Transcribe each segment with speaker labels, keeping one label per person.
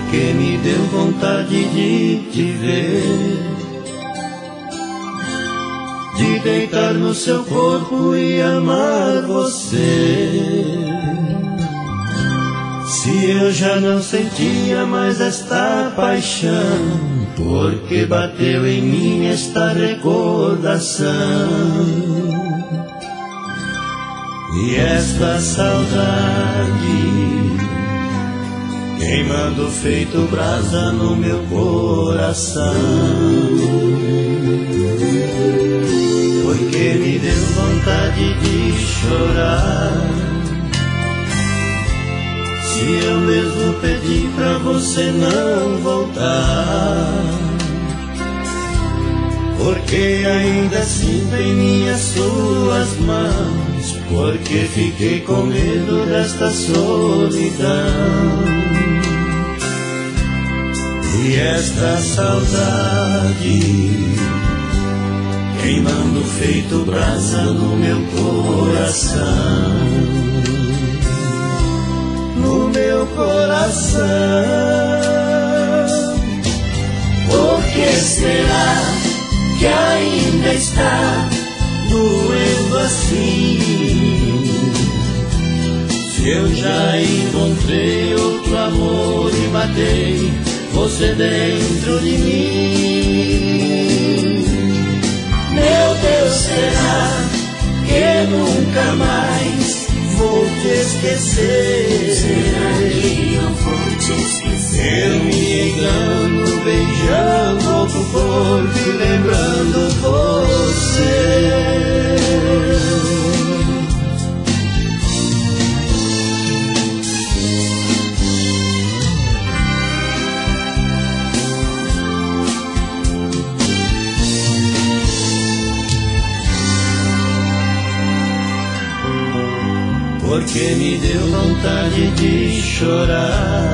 Speaker 1: porque me deu vontade de te ver, de deitar no seu corpo e amar você. Se eu já não sentia mais esta paixão, porque bateu em mim esta recordação e esta saudade queimando feito brasa no meu coração, porque me deu vontade de chorar. Se eu mesmo pedi pra você não voltar, porque ainda sinto em minhas suas mãos, porque fiquei com medo desta solidão e esta saudade queimando feito brasa no meu coração, no meu coração. Por que será que ainda está doendo assim? Se eu já encontrei outro amor e matei você dentro de mim. Meu Deus, será que nunca mais vou te esquecer?
Speaker 2: Será que eu vou te esquecer?
Speaker 1: Eu me engano beijando outro corpo e lembrando você. Porque me deu vontade de chorar.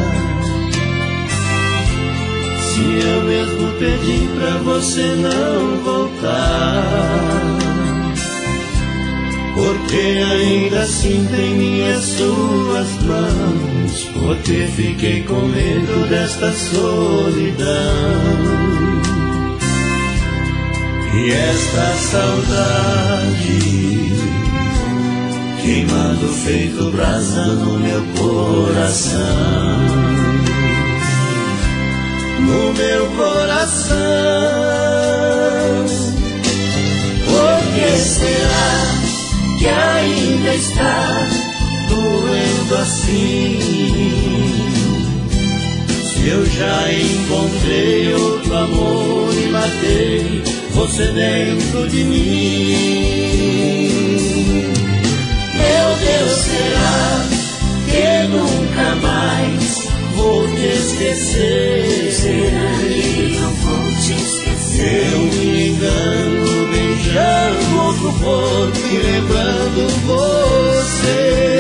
Speaker 1: Se eu mesmo pedi pra você não voltar, porque ainda sinto em minhas suas mãos, porque fiquei com medo desta solidão e esta saudade queimando feito brasa no meu coração, no meu coração. Por que será que ainda está doendo assim? Se eu já encontrei outro amor e matei você dentro de mim. Meu Deus, será que nunca mais vou te esquecer?
Speaker 2: Será que eu vou te esquecer?
Speaker 1: Eu me engano beijando outro corpo e lembrando você.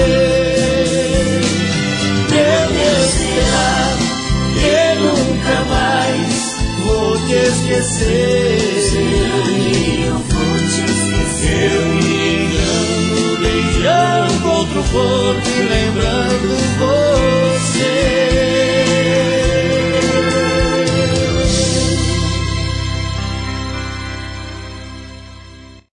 Speaker 1: Meu Deus, será que nunca mais vou te esquecer?
Speaker 2: Será que eu vou te esquecer?
Speaker 1: Eu me engano beijando outro corpo e lembrando